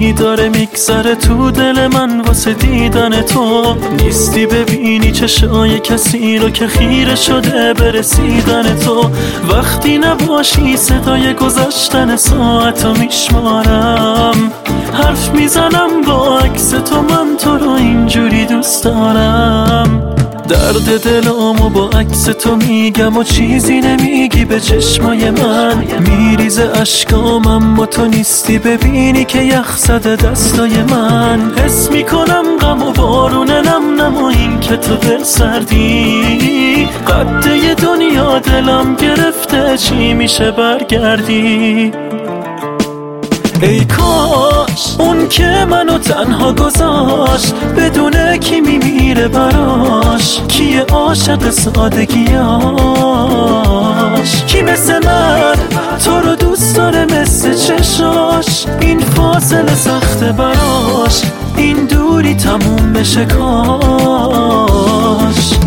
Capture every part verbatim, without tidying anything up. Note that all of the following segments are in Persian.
ماهی داره میگذره تو دل من واسه دیدن تو. نیستی ببینی چشای کسی رو که خیره شده برسیدن تو. وقتی نباشی صدای گذشتن ساعتو میشمارم، حرف میزنم با عکس تو، من تو رو اینجوری دوست دارم. درد دلامو با عکس تو میگم و چیزی نمیگی به چشمای من. میریزه اشکام اما تو نیستی ببینی که یخ زده دستای من. حس میکنم غم و بارون نم نم و این که تو دل سردی. قده دنیا دلم گرفته، چی میشه برگردی؟ ای کاش اون که منو تنها گذاشت بدونه کی میمیره براش، کیه عاشق سادگیاش، کی مثل من تو رو دوست داره مثل چشاش. این فاصله سخته براش، این دوری تموم بشه کاش.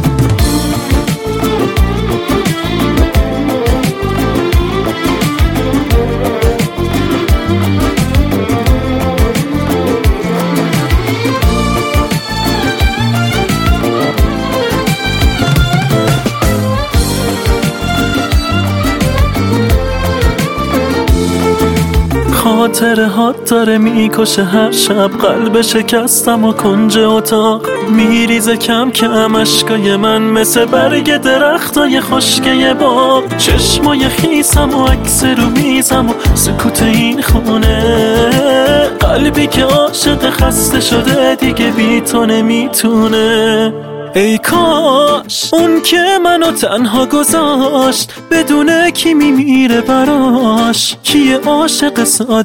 خاطره هات داره میکشه هر شب، قلب شکستم و کنج اتاق میریزه کم کم اشکای من مثل برگ درختای خشکه باغ. چشمای خیسم و عکس رو میزم و سکوت این خونه، قلبی که عاشق خسته شده دیگه بی تو نمیتونه. ای کاش اون که منو تنها گذاشت بدونه کی میمیره براش، کیه عاشق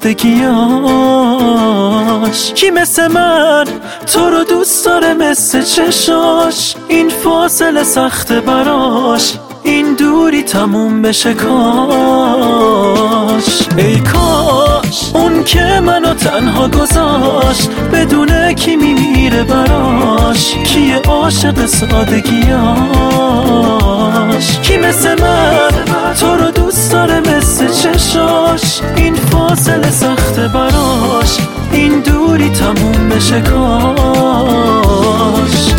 سادگیاش، کی مثل من تو رو دوست داره مثل چشاش. این فاصله سخته براش، این دوری تموم بشه کاش. ای کاش اون که منو تنها گذاشت بدونه کی میمیره براش، کیه عاشق سادگیاش، کی مثل من تو رو دوست داره مثل چشاش. این فاصله سخته براش، این دوری تموم بشه کاش.